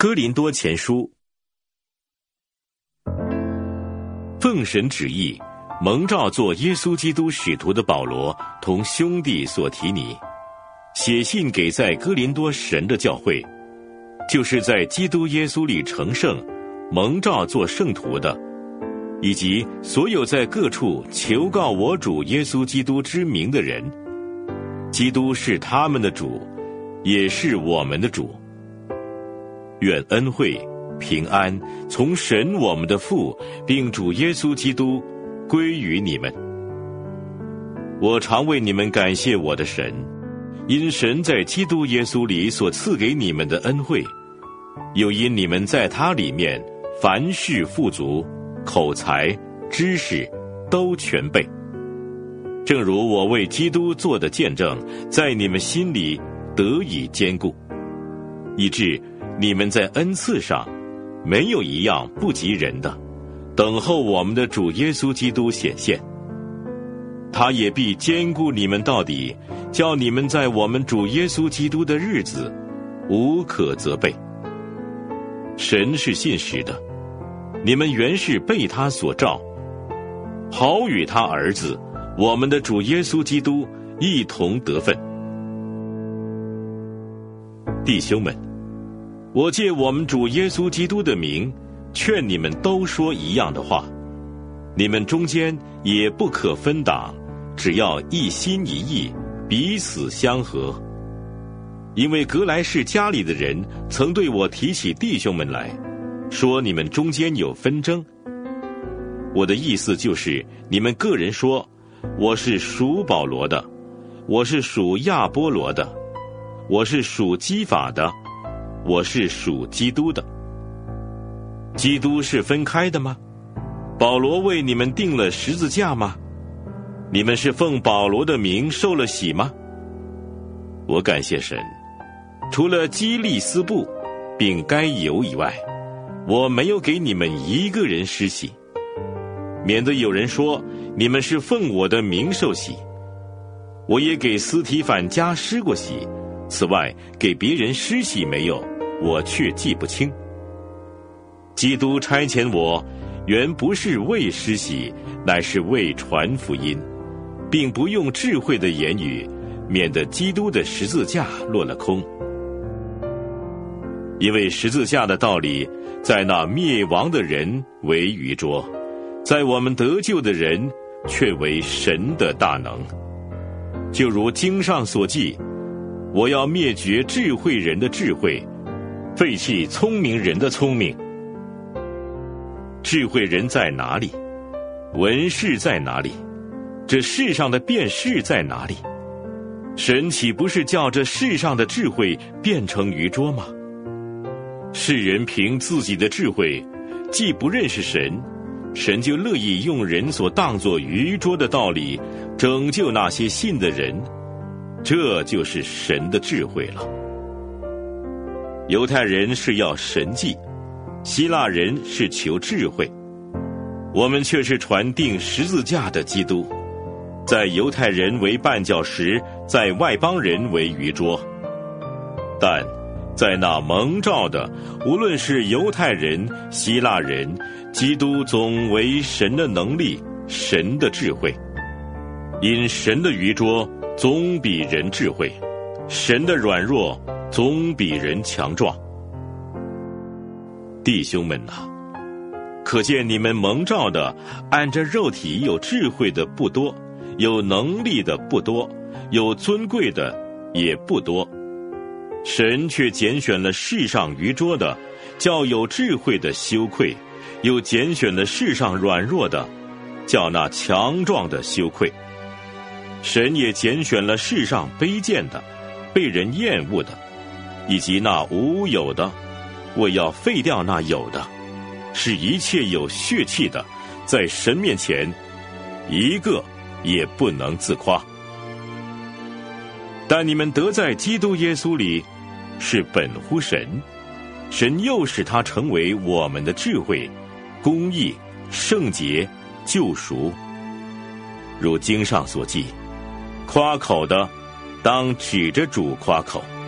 哥林多前书。奉神旨意，蒙召做耶稣基督使徒的保罗，同兄弟所提尼，写信给在哥林多神的教会，就是在基督耶稣里成圣，蒙召做圣徒的，以及所有在各处求告我主耶稣基督之名的人。基督是他们的主，也是我们的主。愿恩惠平安从神我们的父并主耶稣基督归于你们。我常为你们感谢我的神，因神在基督耶稣里所赐给你们的恩惠，又因你们在他里面凡事富足，口才知识都全备，正如我为基督做的见证在你们心里得以坚固，以致你们在恩赐上没有一样不及人的，等候我们的主耶稣基督显现。他也必坚固你们到底，叫你们在我们主耶稣基督的日子无可责备。神是信实的，你们原是被他所召，好与他儿子我们的主耶稣基督一同得分。弟兄们，我借我们主耶稣基督的名，劝你们都说一样的话，你们中间也不可分党，只要一心一意，彼此相合。因为革来氏家里的人曾对我提起弟兄们来，说你们中间有纷争。我的意思就是，你们个人说，我是属保罗的，我是属亚波罗的，我是属基法的，我是属基督的。基督是分开的吗？保罗为你们定了十字架吗？你们是奉保罗的名受了洗吗？我感谢神，除了基利斯布并该犹以外，我没有给你们一个人施洗，免得有人说你们是奉我的名受洗。我也给斯提反家施过洗，此外给别人施洗没有，我却记不清。基督差遣我，原不是为施洗，乃是为传福音，并不用智慧的言语，免得基督的十字架落了空。因为十字架的道理，在那灭亡的人为愚拙，在我们得救的人却为神的大能。就如经上所记，我要灭绝智慧人的智慧，废弃聪明人的聪明。智慧人在哪里？文士在哪里？这世上的辩士在哪里？神岂不是叫这世上的智慧变成愚拙吗？世人凭自己的智慧，既不认识神，神就乐意用人所当作愚拙的道理拯救那些信的人，这就是神的智慧了。犹太人是要神迹，希腊人是求智慧，我们却是传定十字架的基督，在犹太人为绊脚石，在外邦人为愚拙。但在那蒙召的，无论是犹太人、希腊人，基督总为神的能力，神的智慧。因神的愚拙总比人智慧，神的软弱总比人强壮。弟兄们啊，可见你们蒙召的，按着肉体有智慧的不多，有能力的不多，有尊贵的也不多。神却拣选了世上愚拙的，叫有智慧的羞愧；又拣选了世上软弱的，叫那强壮的羞愧。神也拣选了世上卑贱的，被人厌恶的，以及那无有的，为要废掉那有的，使一切有血气的，在神面前一个也不能自夸。但你们得在基督耶稣里，是本乎神，神又使他成为我们的智慧、公义、圣洁、救赎。如经上所记，夸口的当指着主夸口。